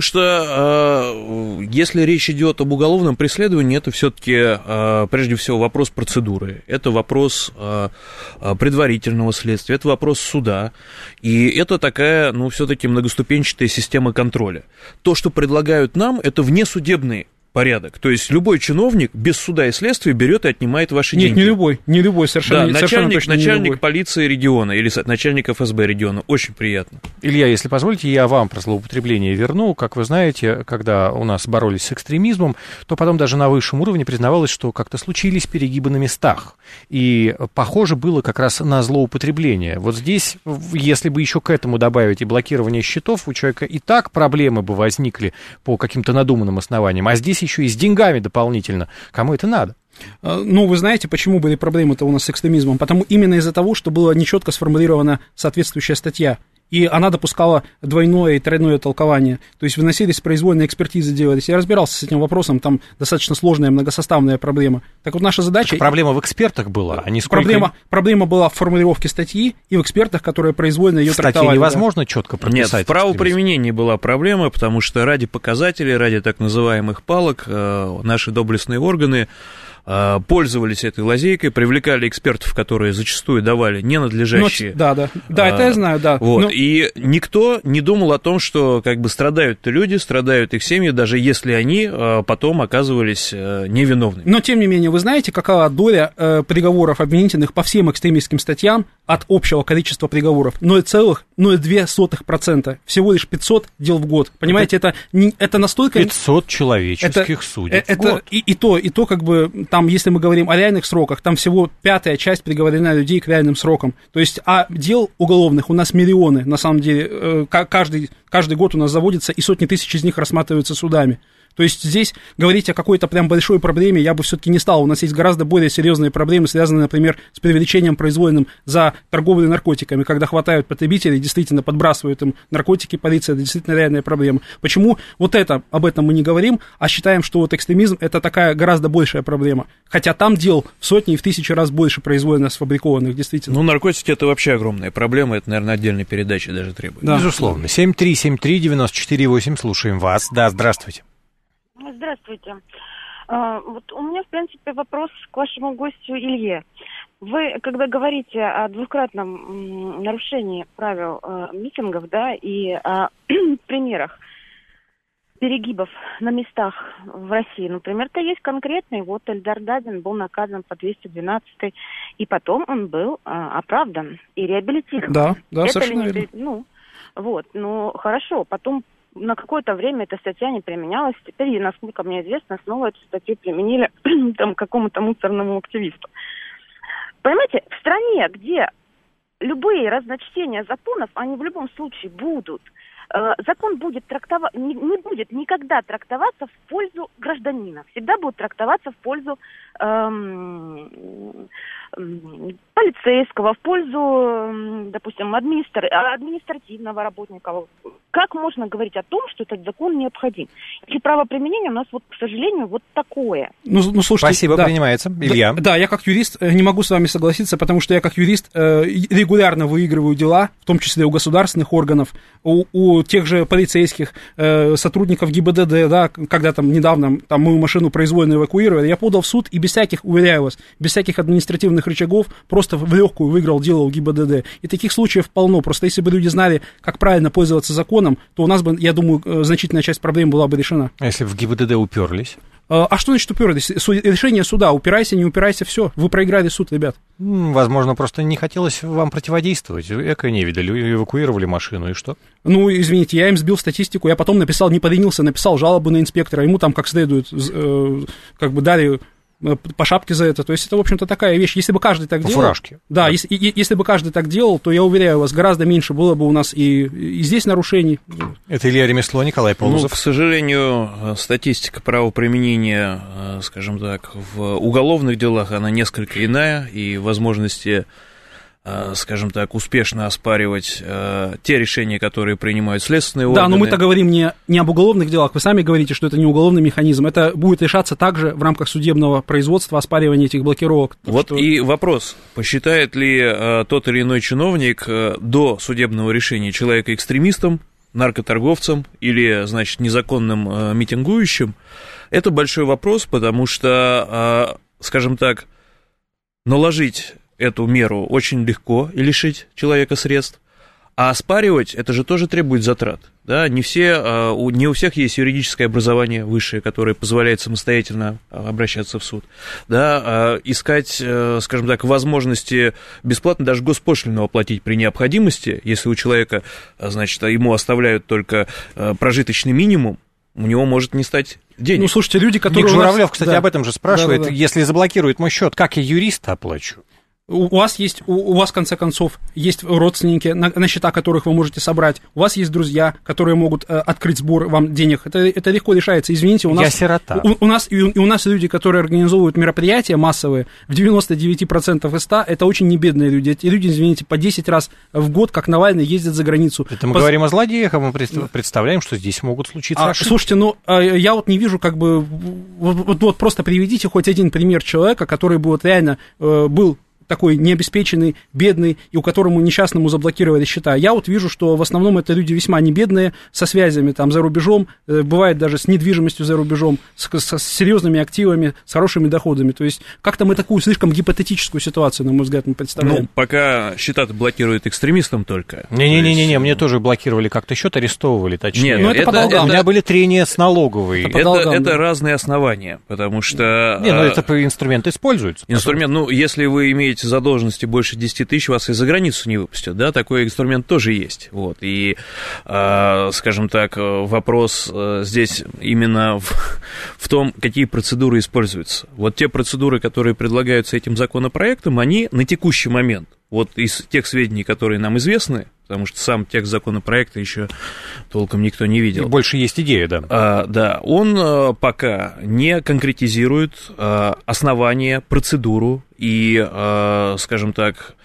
что если речь идет об уголовном преследовании, это все-таки прежде всего вопрос процедуры, это вопрос предварительного следствия, это вопрос суда, и это такая, ну, все-таки многоступенчатая система контроля. То, что предлагают нам, это внесудебный порядок. То есть любой чиновник без суда и следствия берет и отнимает ваши деньги. Нет, не любой, совершенно, да, совершенно точно не начальник любой. полиции региона или начальник ФСБ региона. Очень приятно. Илья, если позволите, я вам про злоупотребление верну. Как вы знаете, когда у нас боролись с экстремизмом, то потом даже на высшем уровне признавалось, что как-то случились перегибы на местах. И похоже было как раз на злоупотребление. Вот здесь, если бы еще к этому добавить и блокирование счетов, у человека и так проблемы бы возникли по каким-то надуманным основаниям. А здесь еще и с деньгами дополнительно. Кому это надо? Ну, вы знаете, почему были проблемы-то у нас с экстремизмом? Потому именно из-за того, что была нечетко сформулирована соответствующая статья. И она допускала двойное и тройное толкование. То есть выносились произвольные экспертизы, делались. Я разбирался с этим вопросом, там достаточно сложная, многосоставная проблема. Так вот, наша задача... Так проблема в экспертах была, а не сколько... Проблема была в формулировке статьи и в экспертах, которые произвольно ее трактовали. Статьи невозможно четко прописать. Нет, в правоприменении была проблема, потому что ради показателей, ради так называемых палок наши доблестные органы пользовались этой лазейкой, привлекали экспертов, которые зачастую давали ненадлежащие... Да, это я знаю, да. Вот, но... И никто не думал о том, что как бы страдают-то люди, страдают их семьи, даже если они потом оказывались невиновными. Но, тем не менее, вы знаете, какова доля приговоров обвинительных по всем экстремистским статьям от общего количества приговоров? 0,02%. Всего лишь 500 дел в год. Понимаете, это настолько... 500 человеческих судеб в год. И то, как бы... Там, если мы говорим о реальных сроках, там всего 5-я часть приговорена людей к реальным срокам. То есть, а дел уголовных у нас миллионы, на самом деле, каждый год у нас заводится, и сотни тысяч из них рассматриваются судами. То есть здесь говорить о какой-то прям большой проблеме я бы все-таки не стал. У нас есть гораздо более серьезные проблемы, связанные, например, с привлечением произвольным за торговлю наркотиками. Когда хватают потребителей, действительно подбрасывают им наркотики, полиция, это действительно реальная проблема. Почему об этом мы не говорим, а считаем, что вот экстремизм это такая гораздо большая проблема. Хотя там дел в сотни и в тысячи раз больше произвольно сфабрикованных, действительно. Ну, наркотики это вообще огромная проблема, это, наверное, отдельной передачи даже требует. Да. Безусловно. 7373948, слушаем вас. Да, здравствуйте. Здравствуйте. Вот у меня, в принципе, вопрос к вашему гостю Илье. Вы, когда говорите о двукратном нарушении правил митингов, да, и о примерах перегибов на местах в России, например-то есть конкретный, вот Эльдар Дадин был наказан по 212-й, и потом он был оправдан и реабилитирован. Да, совершенно верно. Хорошо, потом на какое-то время эта статья не применялась. Теперь, насколько мне известно, снова эту статью применили там, какому-то мусорному активисту. Понимаете, в стране, где любые разночтения законов, они в любом случае будут, закон будет не будет никогда трактоваться в пользу гражданина. Всегда будет трактоваться в пользу полицейского, в пользу, допустим, административного работника, как можно говорить о том, что этот закон необходим? Если правоприменение у нас, вот, к сожалению, вот такое. Ну, слушайте, спасибо, да, принимается. Илья. Да, я как юрист не могу с вами согласиться, потому что я как юрист регулярно выигрываю дела, в том числе у государственных органов, у тех же полицейских, сотрудников ГИБДД, да, когда там недавно там, мою машину произвольно эвакуировали, я подал в суд и без всяких, уверяю вас, без всяких административных рычагов просто в легкую выиграл дело у ГИБДД. И таких случаев полно. Просто если бы люди знали, как правильно пользоваться законом, то у нас бы, я думаю, значительная часть проблем была бы решена. А если в ГИБДД уперлись? А что значит уперлись? Решение суда. Упирайся, не упирайся, все. Вы проиграли суд, ребят. Возможно, просто не хотелось вам противодействовать. Эко-невидаль, эвакуировали машину, и что? Ну, извините, я им сбил статистику, я потом не поленился, написал жалобу на инспектора, ему там как следует, как бы дали по шапке за это. То есть это, в общем-то, такая вещь. Если бы каждый так делал... Фуражки. Да, если бы каждый так делал, то, я уверяю вас, гораздо меньше было бы у нас и здесь нарушений. Это Илья Ремесло, Николай Полозов. Ну, к сожалению, статистика правоприменения, скажем так, в уголовных делах, она несколько иная, и возможности, скажем так, успешно оспаривать те решения, которые принимают следственные органы. Да, но мы-то говорим не об уголовных делах. Вы сами говорите, что это не уголовный механизм. Это будет решаться также в рамках судебного производства, оспаривания этих блокировок. Вот что... и вопрос, посчитает ли тот или иной чиновник до судебного решения человека экстремистом, наркоторговцем или, значит, незаконным митингующим? Это большой вопрос, потому что, скажем так, наложить эту меру очень легко и лишить человека средств, а оспаривать это же тоже требует затрат. Да? Не у всех есть юридическое образование высшее, которое позволяет самостоятельно обращаться в суд. Да? Искать, скажем так, возможности бесплатно даже госпошлину оплатить при необходимости, если у человека, значит, ему оставляют только прожиточный минимум, у него может не стать денег. Ну, слушайте, люди, которые... Ник Журавлев, кстати, об этом же спрашивает. Да. Если заблокирует мой счет, как я юриста оплачу? У вас, в конце концов, есть родственники, на счета которых вы можете собрать. У вас есть друзья, которые могут открыть сбор вам денег. Это легко решается. Извините, у нас... Я сирота. У нас люди, которые организовывают мероприятия массовые, в 99% из 100 это очень небедные люди. Эти люди, извините, по 10 раз в год, как Навальный, ездят за границу. Это мы говорим о злодеях, а мы представляем, что здесь могут случиться ошибки. Слушайте, я вот не вижу, как бы... Вот просто приведите хоть один пример человека, который бы вот реально был такой необеспеченный, бедный, и у которому несчастному заблокировали счета. Я вот вижу, что в основном это люди весьма небедные, со связями там за рубежом, бывает даже с недвижимостью за рубежом, с серьезными активами, с хорошими доходами. То есть как-то мы такую слишком гипотетическую ситуацию, на мой взгляд, мы представляем. Ну, пока счета блокируют экстремистам только. Не-не-не, мне тоже блокировали как-то счет, арестовывали, точнее. Нет, это по долгам. У меня были трения с налоговой. Это разные основания, потому что... это инструмент используется. Инструмент, если вы имеете задолженности больше 10 тысяч, вас и за границу не выпустят, да, такой инструмент тоже есть, вот, и, скажем так, вопрос здесь именно в том, какие процедуры используются. Вот те процедуры, которые предлагаются этим законопроектом, они на текущий момент, вот из тех сведений, которые нам известны, потому что сам текст законопроекта еще толком никто не видел. И больше есть идея, да. Да, он пока не конкретизирует основания, процедуру и, скажем так,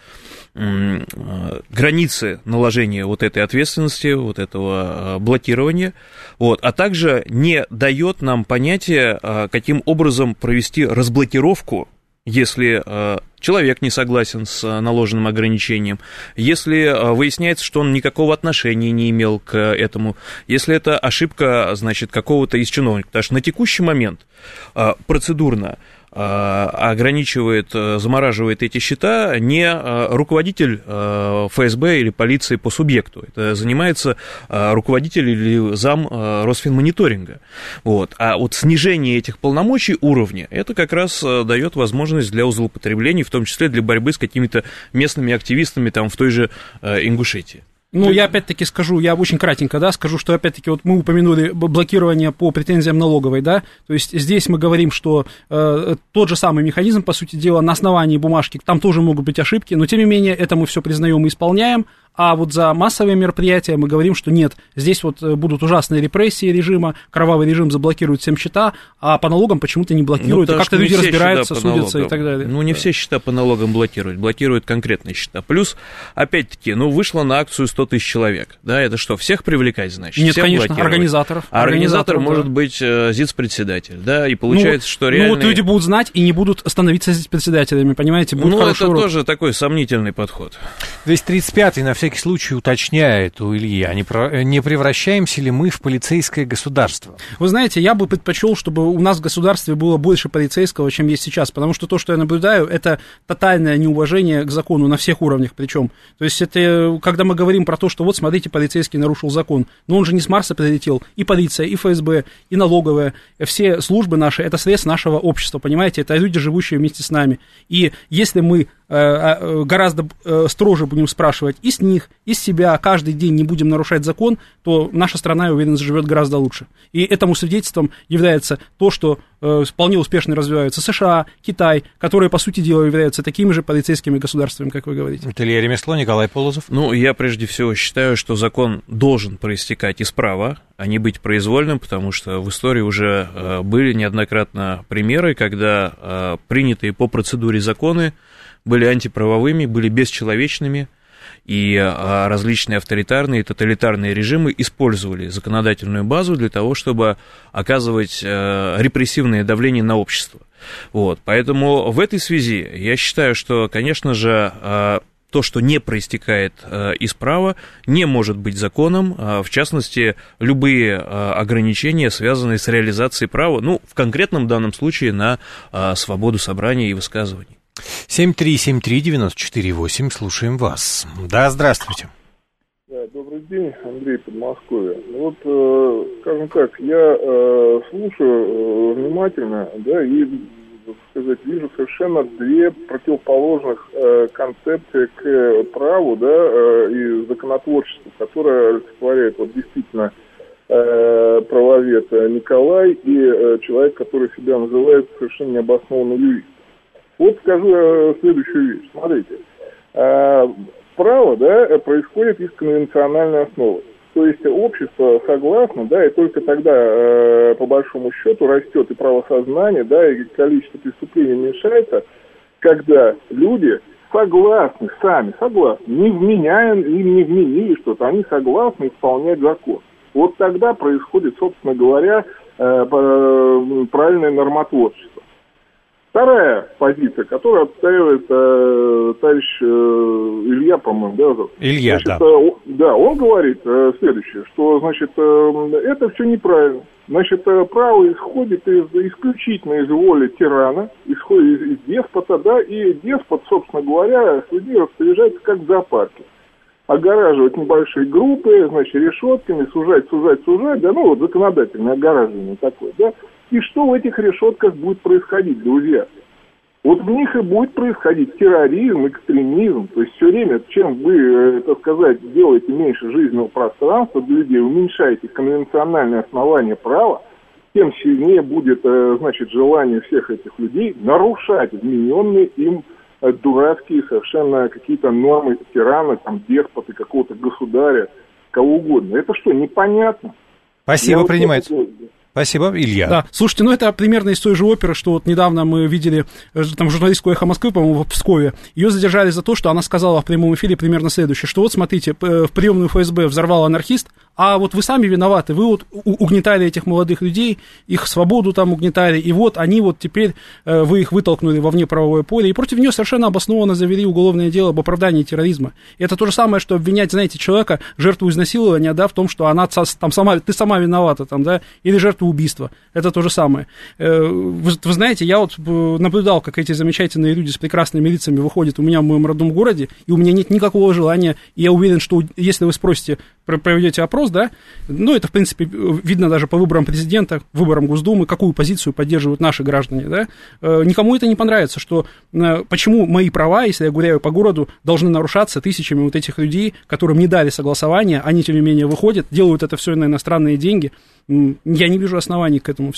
границы наложения вот этой ответственности, вот этого блокирования, вот, а также не дает нам понятия, каким образом провести разблокировку, если человек не согласен с наложенным ограничением, если выясняется, что он никакого отношения не имел к этому, если это ошибка, значит, какого-то из чиновников. Потому что на текущий момент процедурно ограничивает, замораживает эти счета не руководитель ФСБ или полиции по субъекту. Это занимается руководитель или зам Росфинмониторинга. Вот. А вот снижение этих полномочий уровня, это как раз дает возможность для злоупотреблений, в том числе для борьбы с какими-то местными активистами там, в той же Ингушетии. Ну, я опять-таки скажу, я очень кратенько, да, скажу, что опять-таки вот мы упомянули блокирование по претензиям налоговой, да, то есть здесь мы говорим, что тот же самый механизм, по сути дела, на основании бумажки, там тоже могут быть ошибки, но тем не менее это мы все признаем и исполняем, а вот за массовые мероприятия мы говорим, что нет, здесь вот будут ужасные репрессии режима, кровавый режим заблокирует всем счета, а по налогам почему-то не блокируют, и как-то люди разбираются, судятся и так далее. Ну, не все счета по налогам блокируют конкретные счета. Плюс, опять-таки, вышло на акцию 100 тысяч человек, да, это что, всех привлекать, значит? Нет, всех конечно, блокировать? организаторов. А организатор да. Может быть ЗИЦ-председатель, да, и получается, что реально... вот люди будут знать и не будут становиться ЗИЦ-председателями, понимаете, будет хороший это урок. тоже такой сомнительный подход. 235-й на всякий случай уточняет у Ильи, не превращаемся ли мы в полицейское государство? Вы знаете, я бы предпочел, чтобы у нас в государстве было больше полицейского, чем есть сейчас, потому что то, что я наблюдаю, это тотальное неуважение к закону на всех уровнях причем. То есть это, когда мы говорим про то, что вот, смотрите, полицейский нарушил закон, но он же не с Марса прилетел, и полиция, и ФСБ, и налоговая, все службы наши, это средства нашего общества, понимаете, это люди, живущие вместе с нами. И если мы гораздо строже будем спрашивать и с них, и с себя, каждый день не будем нарушать закон, то наша страна, я уверен, заживет гораздо лучше. И этому свидетельством является то, что вполне успешно развиваются США, Китай, которые, по сути дела, являются такими же полицейскими государствами, как вы говорите. Это Илья Ремесло, Николай Полозов. Я прежде всего считаю, что закон должен проистекать из права, а не быть произвольным, потому что в истории уже были неоднократно примеры, когда принятые по процедуре законы были антиправовыми, были бесчеловечными, и различные авторитарные и тоталитарные режимы использовали законодательную базу для того, чтобы оказывать репрессивное давление на общество. Поэтому в этой связи я считаю, что, конечно же, то, что не проистекает из права, не может быть законом, в частности, любые ограничения, связанные с реализацией права, в конкретном данном случае на свободу собрания и высказываний. 7373948, слушаем вас. Да, здравствуйте. Да, добрый день, Андрей, Подмосковье. Скажем так, я слушаю внимательно, да, и, так сказать, вижу совершенно две противоположных концепции к праву, да, и законотворчеству, которое олицетворяет действительно правовед Николай и человек, который себя называет совершенно необоснованный юрист. Скажу следующую вещь. Смотрите, право, да, происходит из конвенциональной основы. То есть общество согласно, да, и только тогда, по большому счету, растет и правосознание, да, и количество преступлений уменьшается, когда люди согласны, сами согласны, не вменяя, им не вменили что-то, они согласны исполнять закон. Тогда происходит, собственно говоря, правильное нормотворчество. Вторая позиция, которую отстаивает товарищ Илья, по-моему, да? Илья, да. Да, он говорит следующее, что, это все неправильно. Право исходит исключительно из воли тирана, исходит из деспота, да, и деспот, собственно говоря, с людьми распоряжается как в зоопарке. Огораживать небольшие группы, решетками, сужать, да, законодательное огораживание такое, да. И что в этих решетках будет происходить, друзья? В них и будет происходить терроризм, экстремизм. То есть все время, чем вы, так сказать, делаете меньше жизненного пространства для людей, уменьшаете конвенциональные основания права, тем сильнее будет, желание всех этих людей нарушать вмененные им дурацкие совершенно какие-то нормы тирана, деспоты, какого-то государя, кого угодно. Это что, непонятно? Спасибо, принимается. Спасибо, Илья. Да, слушайте, это примерно из той же оперы, что недавно мы видели, журналистку «Эхо Москвы», по-моему, в Пскове. Ее задержали за то, что она сказала в прямом эфире примерно следующее, что смотрите, в приемную ФСБ взорвал анархист, а вы сами виноваты, вы угнетали этих молодых людей, их свободу угнетали, и они теперь, вы их вытолкнули во внеправовое поле, и против нее совершенно обоснованно завели уголовное дело об оправдании терроризма. И это то же самое, что обвинять, человека, жертву изнасилования, да, в том, что она ты сама виновата, да, или жертву убийства. Это то же самое. Вы знаете, я наблюдал, как эти замечательные люди с прекрасными лицами выходят у меня в моем родном городе, и у меня нет никакого желания, и я уверен, что если вы спросите, проведете опрос, да, это, в принципе, видно даже по выборам президента, выборам Госдумы, какую позицию поддерживают наши граждане, да, никому это не понравится, что почему мои права, если я гуляю по городу, должны нарушаться тысячами этих людей, которым не дали согласования, они, тем не менее, выходят, делают это все на иностранные деньги. Я не вижу оснований к этому всему.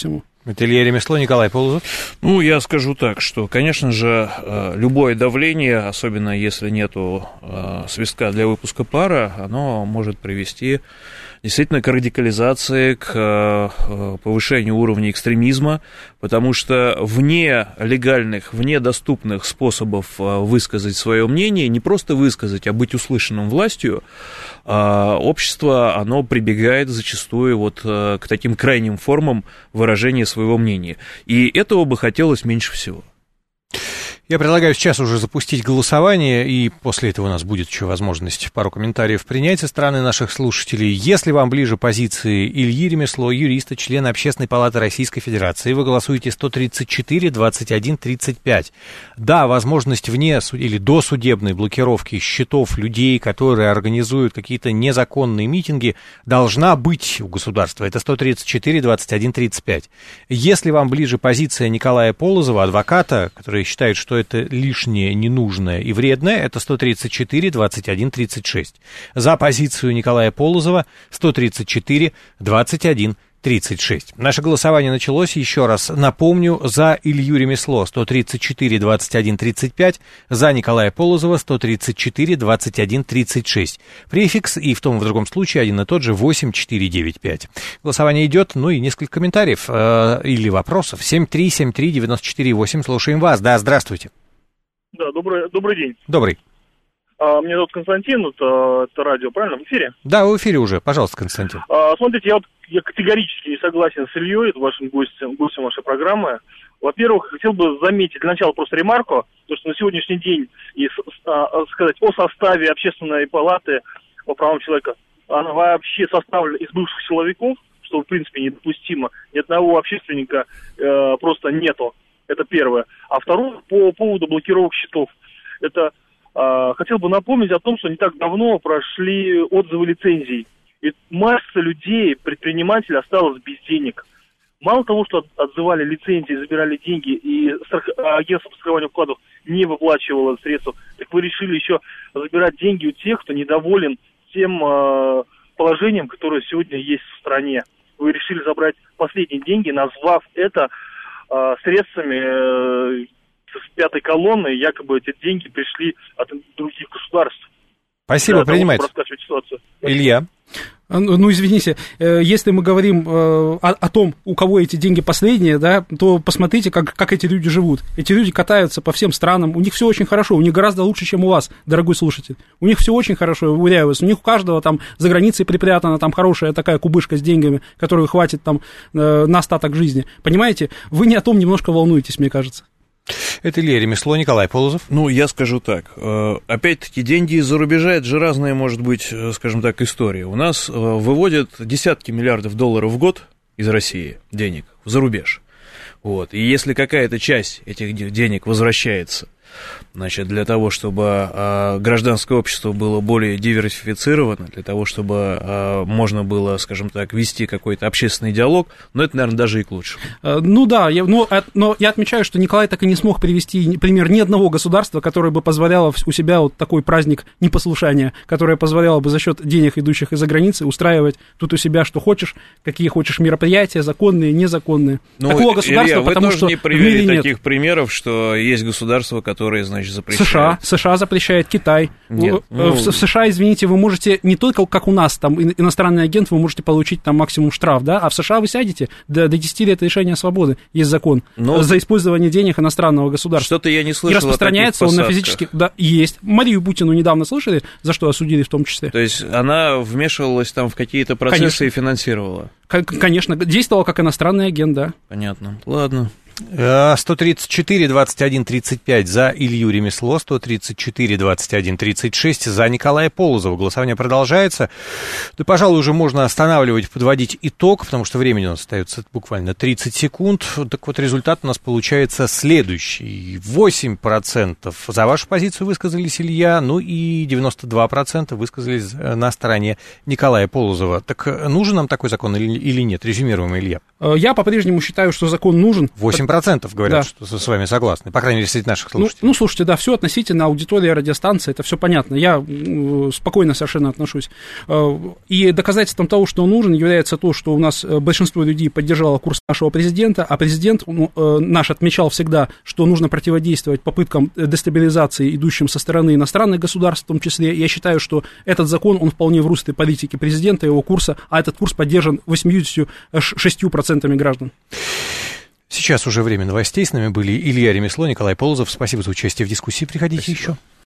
Это Илья Ремесло, Николай Полозов. Ну, я скажу так, что, конечно же, любое давление, особенно если нету свистка для выпуска пара, оно может привести действительно к радикализации, к повышению уровня экстремизма, потому что вне легальных, вне доступных способов высказать свое мнение, не просто высказать, а быть услышанным властью, общество, оно прибегает зачастую вот к таким крайним формам выражения своего мнения. И этого бы хотелось меньше всего. Я предлагаю сейчас уже запустить голосование, и после этого у нас будет еще возможность пару комментариев принять со стороны наших слушателей. Если вам ближе позиции Ильи Ремесло, юриста, члена Общественной палаты Российской Федерации, вы голосуете 134-21-35. Да, возможность вне или досудебной блокировки счетов людей, которые организуют какие-то незаконные митинги, должна быть у государства. Это 134-21-35. Если вам ближе позиция Николая Полозова, адвоката, который считает, что это лишнее, ненужное и вредное, это 134-21-36. За позицию Николая Полозова 134-21-36. Наше голосование началось, еще раз напомню, за Илью Ремесло 134-21-35, за Николая Полозова 134-21-36. Префикс и в том и в другом случае один и тот же 8495. Голосование идет, ну и несколько комментариев или вопросов. 7373948, слушаем вас. Да, здравствуйте. Да, добрый день. Добрый. Меня зовут Константин, это радио, правильно, в эфире? Да, в эфире уже, пожалуйста, Константин. Смотрите, я категорически не согласен с Ильей, вашим гостем вашей программы. Во-первых, хотел бы заметить для начала просто ремарку, то, что на сегодняшний день, сказать о составе Общественной палаты по правам человека, она вообще составлена из бывших силовиков, что в принципе недопустимо. Ни одного общественника просто нету. Это первое. А второе, по поводу блокировок счетов. Это хотел бы напомнить о том, что не так давно прошли отзывы лицензий. И масса людей, предпринимателей осталась без денег. Мало того, что отзывали лицензии, забирали деньги, и агентство по страхованию вкладов не выплачивало средства, так вы решили еще забирать деньги у тех, кто недоволен тем положением, которое сегодня есть в стране. Вы решили забрать последние деньги, назвав это средствами с пятой колонны, якобы эти деньги пришли от других государств. Спасибо, принимайте. Илья. Ну, извините, если мы говорим о том, у кого эти деньги последние, да, то посмотрите, как эти люди живут. Эти люди катаются по всем странам, у них все очень хорошо, у них гораздо лучше, чем у вас, дорогой слушатель. У них все очень хорошо, уверяю вас. У них у каждого там за границей припрятана там хорошая такая кубышка с деньгами, которой хватит там на остаток жизни. Понимаете, вы не о том немножко волнуетесь, мне кажется. Это Илья Ремесло, Николай Полозов. Ну, я скажу так. Опять-таки, деньги из-за рубежа, это же разная, может быть, скажем так, история. У нас выводят десятки миллиардов долларов в год из России денег за рубеж. Вот. И если какая-то часть этих денег возвращается, значит, для того, чтобы гражданское общество было более диверсифицировано, для того, чтобы можно было, скажем так, вести какой-то общественный диалог, но это, наверное, даже и к лучшему. Ну да, но я отмечаю, что Николай так и не смог привести пример ни одного государства, которое бы позволяло у себя вот такой праздник непослушания, которое позволяло бы за счет денег, идущих из-за границы, устраивать тут у себя что хочешь, какие хочешь мероприятия, законные, незаконные. Ну, такого государства, Илья, потому вы тоже что не привели таких примеров, что есть государства, которые, значит, запрещают. США запрещает, Китай. Нет, в США, извините, вы можете не только, как у нас, там, иностранный агент, вы можете получить там максимум штраф, да, а в США вы сядете до 10 лет лишения свободы, есть закон, за использование денег иностранного государства. Что-то я не слышал. И распространяется он на физических... Да, есть. Марию Бутину недавно слышали, за что осудили в том числе. То есть она вмешивалась там в какие-то процессы, конечно, и финансировала? Конечно, действовала как иностранный агент, да. Понятно. Ладно. 134-21-35 за Илью Ремесло, 134-21-36 за Николая Полозова. Голосование продолжается. Да, пожалуй, уже можно останавливать, подводить итог, потому что времени у нас остается буквально 30 секунд. Так вот, результат у нас получается следующий. 8% за вашу позицию высказались, Илья, ну и 92% высказались на стороне Николая Полозова. Так нужен нам такой закон или нет? Резюмируем, Илья. Я по-прежнему считаю, что закон нужен. 8%. 88% говорят, что с вами согласны, по крайней мере, среди наших слушателей. Ну, слушайте, да, все относительно аудитории, радиостанции, это все понятно. Я спокойно совершенно отношусь. И доказательством того, что он нужен, является то, что у нас большинство людей поддержало курс нашего президента, а президент наш отмечал всегда, что нужно противодействовать попыткам дестабилизации, идущим со стороны иностранных государств в том числе. Я считаю, что этот закон, он вполне в русле политики президента, его курса, а этот курс поддержан 86% граждан. Сейчас уже время новостей. С нами были Илья Ремесло, Николай Полозов. Спасибо за участие в дискуссии. Приходите еще.